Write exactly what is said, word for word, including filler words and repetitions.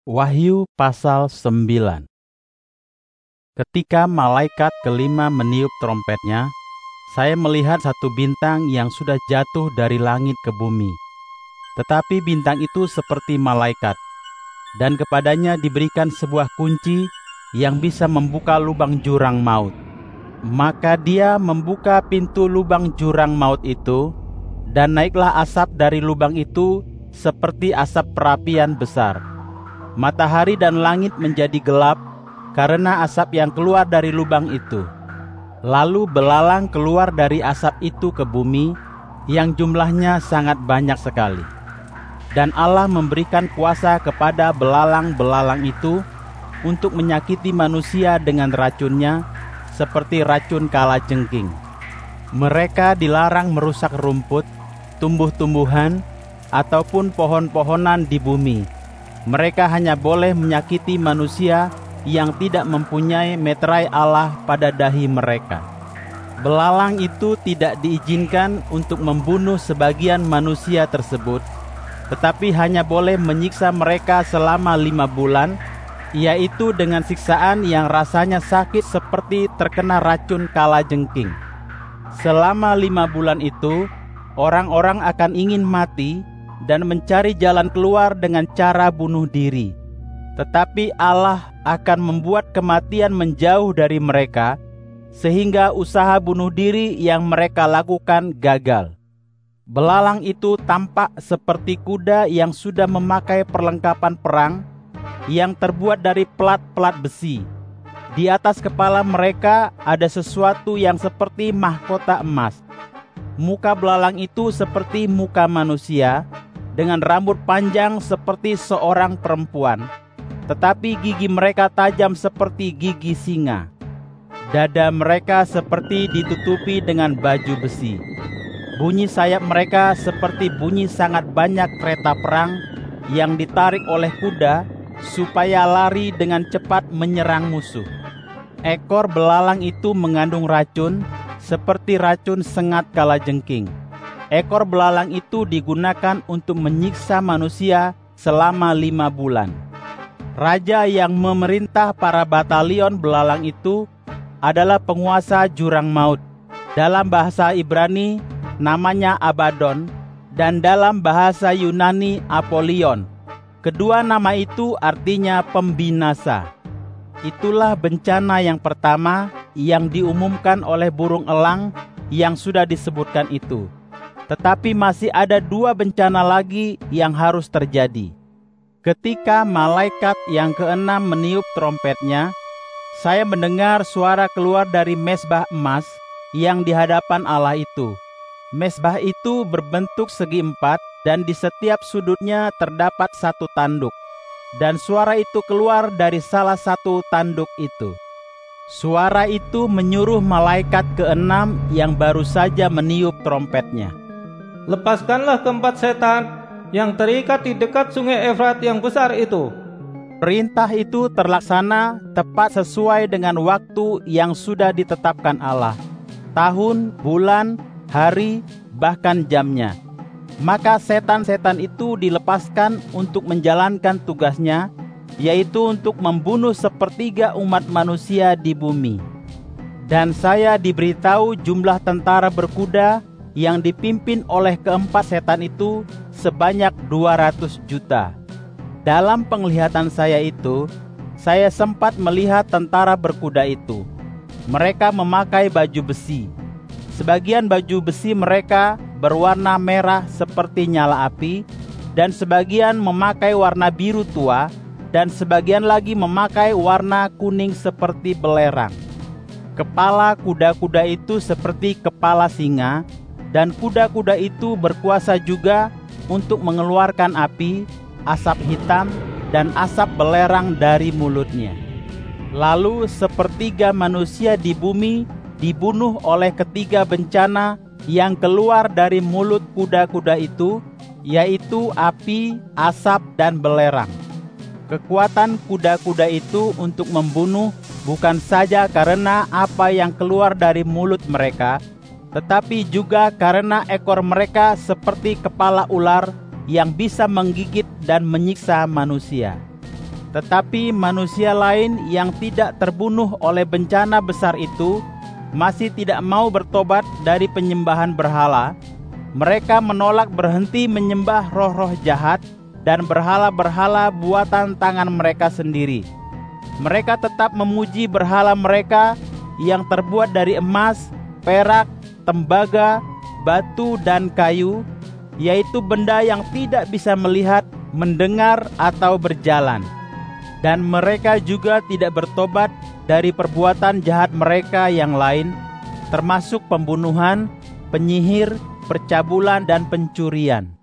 Wahyu pasal sembilan. Ketika malaikat kelima meniup trompetnya, saya melihat satu bintang yang sudah jatuh dari langit ke bumi. Tetapi bintang itu seperti malaikat, dan kepadanya diberikan sebuah kunci yang bisa membuka lubang jurang maut. Maka dia membuka pintu lubang jurang maut itu, dan naiklah asap dari lubang itu seperti asap perapian besar. Matahari dan langit menjadi gelap karena asap yang keluar dari lubang itu. Lalu belalang keluar dari asap itu ke bumi, yang jumlahnya sangat banyak sekali. Dan Allah memberikan kuasa kepada belalang-belalang itu untuk menyakiti manusia dengan racunnya, seperti racun kalajengking. Mereka dilarang merusak rumput, tumbuh-tumbuhan, ataupun pohon-pohonan di bumi. Mereka hanya boleh menyakiti manusia yang tidak mempunyai meterai Allah pada dahi mereka. Belalang itu tidak diizinkan untuk membunuh sebagian manusia tersebut, tetapi hanya boleh menyiksa mereka selama lima bulan, yaitu dengan siksaan yang rasanya sakit seperti terkena racun kalajengking. Selama lima bulan itu, orang-orang akan ingin mati dan mencari jalan keluar dengan cara bunuh diri. Tetapi Allah akan membuat kematian menjauh dari mereka, sehingga usaha bunuh diri yang mereka lakukan gagal. Belalang itu tampak seperti kuda yang sudah memakai perlengkapan perang yang terbuat dari pelat-pelat besi. Di atas kepala mereka ada sesuatu yang seperti mahkota emas. Muka belalang itu seperti muka manusia, dengan rambut panjang seperti seorang perempuan, tetapi gigi mereka tajam seperti gigi singa. Dada mereka seperti ditutupi dengan baju besi. Bunyi sayap mereka seperti bunyi sangat banyak kereta perang yang ditarik oleh kuda supaya lari dengan cepat menyerang musuh. Ekor belalang itu mengandung racun seperti racun sengat kalajengking. Ekor belalang itu digunakan untuk menyiksa manusia selama lima bulan. Raja yang memerintah para batalion belalang itu adalah penguasa jurang maut. Dalam bahasa Ibrani namanya Abaddon, dan dalam bahasa Yunani Apolion. Kedua nama itu artinya pembinasa. Itulah bencana yang pertama yang diumumkan oleh burung elang yang sudah disebutkan itu. Tetapi masih ada dua bencana lagi yang harus terjadi. Ketika malaikat yang keenam meniup trompetnya, saya mendengar suara keluar dari mezbah emas yang di hadapan Allah itu. Mezbah itu berbentuk segi empat dan di setiap sudutnya terdapat satu tanduk. Dan suara itu keluar dari salah satu tanduk itu. Suara itu menyuruh malaikat keenam yang baru saja meniup trompetnya, "Lepaskanlah keempat setan yang terikat di dekat sungai Efrat yang besar itu." Perintah itu terlaksana tepat sesuai dengan waktu yang sudah ditetapkan Allah. Tahun, bulan, hari, bahkan jamnya. Maka setan-setan itu dilepaskan untuk menjalankan tugasnya, yaitu untuk membunuh sepertiga umat manusia di bumi. Dan saya diberitahu jumlah tentara berkuda yang dipimpin oleh keempat setan itu sebanyak dua ratus juta. Dalam penglihatan saya itu, saya sempat melihat tentara berkuda itu. Mereka memakai baju besi. Sebagian baju besi mereka berwarna merah seperti nyala api, dan sebagian memakai warna biru tua, dan sebagian lagi memakai warna kuning seperti belerang. Kepala kuda-kuda itu seperti kepala singa, dan kuda-kuda itu berkuasa juga untuk mengeluarkan api, asap hitam, dan asap belerang dari mulutnya. Lalu sepertiga manusia di bumi dibunuh oleh ketiga bencana yang keluar dari mulut kuda-kuda itu, yaitu api, asap, dan belerang. Kekuatan kuda-kuda itu untuk membunuh bukan saja karena apa yang keluar dari mulut mereka, tetapi juga karena ekor mereka seperti kepala ular yang bisa menggigit dan menyiksa manusia. Tetapi manusia lain yang tidak terbunuh oleh bencana besar itu masih tidak mau bertobat dari penyembahan berhala. Mereka menolak berhenti menyembah roh-roh jahat dan berhala-berhala buatan tangan mereka sendiri. Mereka tetap memuji berhala mereka yang terbuat dari emas, perak, tembaga, batu, dan kayu, yaitu benda yang tidak bisa melihat, mendengar, atau berjalan. Dan mereka juga tidak bertobat dari perbuatan jahat mereka yang lain, termasuk pembunuhan, penyihir, percabulan, dan pencurian.